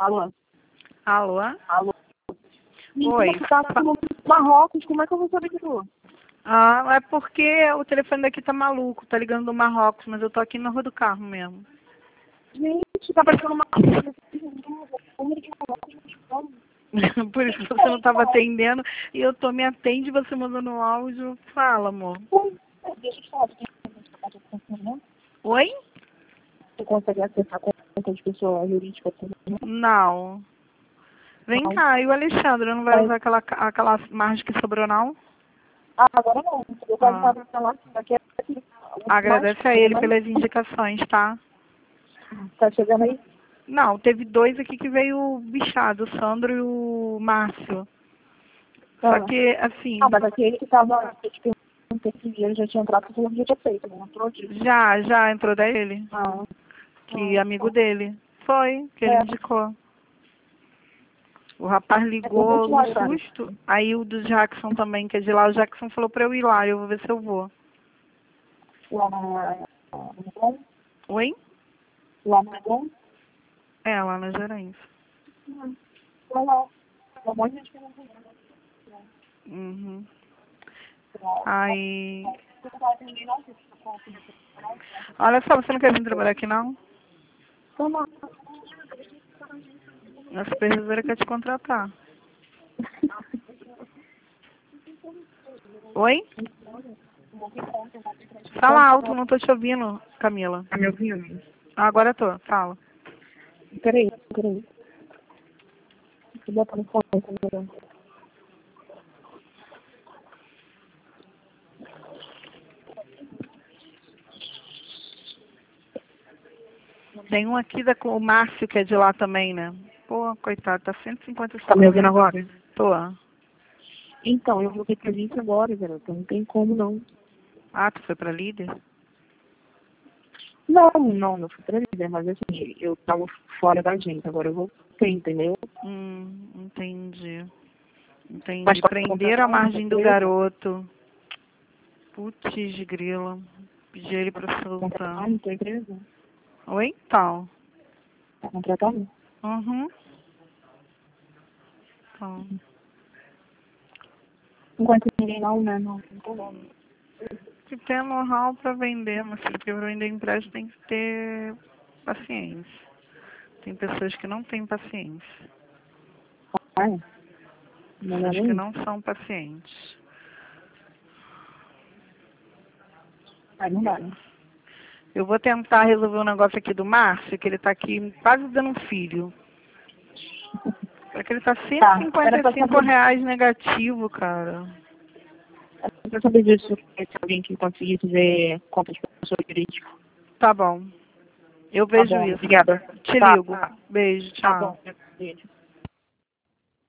Alô? Alô? Alô? Oi. Você tá no Marrocos, como é que eu vou saber que tu? Ah, é porque o telefone daqui tá maluco, tá ligando do Marrocos, mas eu tô aqui na rua do carro mesmo. Gente, tá parecendo uma... Por isso que você não tava atendendo e eu tô me atende você mandando áudio. Fala, amor. Deixa eu te falar, você tem conta, Oi? você consegue acessar a conta de pessoa jurídica? Não. Vem Não. cá, e o Alexandre não vai usar aquela margem que sobrou, não? Ah, agora não. Eu quase Ah. estava falando daqui a Agradece a ele pelas indicações, tá? Tá chegando aí? Não, teve dois aqui que veio bichado, o Sandro e o Márcio. Só que, assim... Ah, mas aquele que tava, eu te perguntei se ele já tinha entrado, porque ele já tinha feito, não entrou aqui. Já entrou dele. Ah. Que amigo dele. Foi, que ele indicou. O rapaz ligou no susto, aí o do Jackson também, que é de lá, o Jackson falou pra eu ir lá, eu vou ver se eu vou. Lá no Leblon? Oi? Lá no Leblon? É, lá na gerência. Vai lá. Um monte de gente que não tem. Uhum. Aí... Olha só, você não quer vir trabalhar aqui, não? Toma. A supervisora quer te contratar. Oi? Fala alto, não tô te ouvindo, Camila. Tá me ouvindo? Agora eu tô, fala. Peraí. Deixa eu botar no fone também. Tem um aqui com o Márcio, que é de lá também, né? Pô, coitado, tá 150 Tá me ouvindo agora? Tô. Então, eu vou ter que vir agora, garota. Não tem como, não. Ah, tu foi pra líder? Não fui pra líder, mas assim, eu tava fora da agenda, agora eu vou ter, entendeu? Entendi. Mas Prenderam a margem do garoto. Putz, grila. Pedi ele pra soltar. na tua empresa? Oi? Tal. Tá contratando? Uhum. Tal. Não conheço ninguém não, né? Não tô não. Que tem know-how pra vender, mas porque pra vender empréstimo tem que ter paciência. Tem pessoas que não têm paciência. Ah, não é Pessoas que nem não são pacientes. não dá, né? Eu vou tentar resolver um negócio aqui do Márcio, que ele tá aqui quase dando um filho. É que ele tá R$ 155 negativo, cara. Eu saber disso, se alguém que conseguisse ver conta de pessoa jurídica. Tá bom. Eu vejo isso. Obrigada. Te ligo. Beijo, Tá tchau. bom, beijo.